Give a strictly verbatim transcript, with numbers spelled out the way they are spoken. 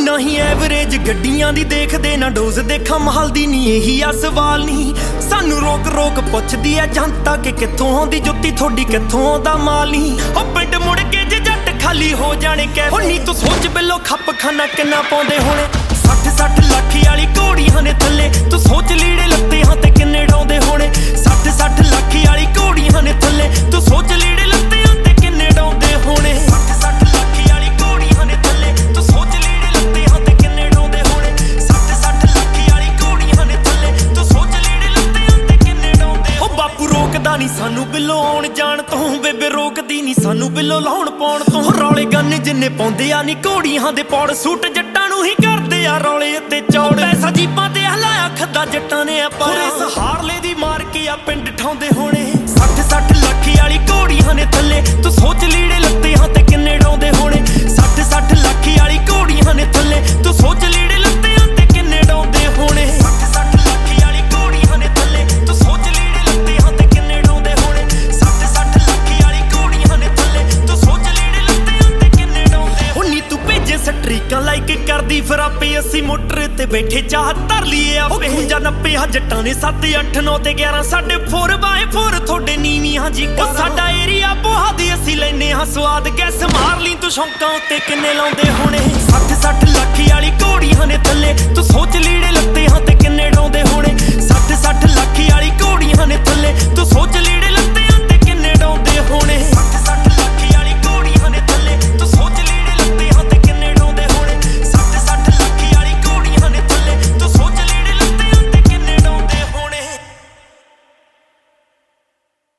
नहीं एवरेज गड्डियां दी देखदे ना डोज देखा महल दी नी यही आ सवाल नहीं सानू रोक रोक पुछदी है जनता कि कित्थों आंदी जुत्ती थोड़ी कित्थों आंदा माल नहीं ओ पिंड मुड़ के जे जट खाली हो जाने कैसे नी तू सोच बिलो खप खाना किन्ना पाउंदे होणे सठ सठ लाख वाली घोड़ियां ने थल्ले तू सोच लीड़े लत्ते हां ते किन्ने डाउंदे होणे सठ सठ लाख वाली घोड़ियां ने थल्ले तू सोच लीड़े लत्ते हां ते किन्ने डाउंदे होणे सठ सठ लाख वाली घोड़ियां ने थल्ले तू सोच लीड़े लत्ते हां ते किन्ने डाउंदे होणे सठ सठ लाख वाली घोड़ियां ने थल्ले तू सोच लीड़े लत्ते हां ते किन्ने डाउंदे ओ बापू रोकदा नहीं सानू बिलो आउण जाण तों बेबे रोकदी नहीं सानू बिलो लाउण पाउण तों रौले गन जिन्ने पाउंदे आ नी घोड़ियां दे पौड़ सूट जट्टां नूं ही करदे आ रौले ते चौड़ पैसा जीपां ते हलाया खद्दा जट्टां ने पर इस हारले दी मार के आ पिंड ठौंदे होणे सठ सठ लाख वाली घोड़ियां ने थल्ले तू सोच लीड़े लत्ते हां ते किन्ने डाउंदे होणे सठ सठ लाख वाली घोड़ियां ने थल्ले तू सोच लीड़े लत्ते हां ते किन्ने डाउंदे होणे सठ सठ लाख वाली घोड़ियां ने थल्ले तू सोच लीड़े लत्ते हां ते किन्ने डाउंदे होणे सठ सठ लाख वाली घोड़ियां ने थल्ले तू सोच लीड़े लत्ते हां ते किन्ने डाउंदे ओ नी तू भेजे सट्रीकां लाइक करदी फिर आपे अस्सी मोटर ते बैठे चाह धर लीए आपे जा नब्बे हा जट्टां ने सत्त अठ नौ ते ग्यारह साढ़े फोर बाय फोर थोड़े नीवियां जी ओ साडा एरिया बोहा दी असी लैने हां स्वाद गैस मार ली तू शौकां उत्ते किन्ने लाउंदे होणे सठ सठ लाख वाली घोड़ियां ने थल्ले तू सोच लीड़े लत्ते हां ते किन्ने डाउंदे होणे सठ सठ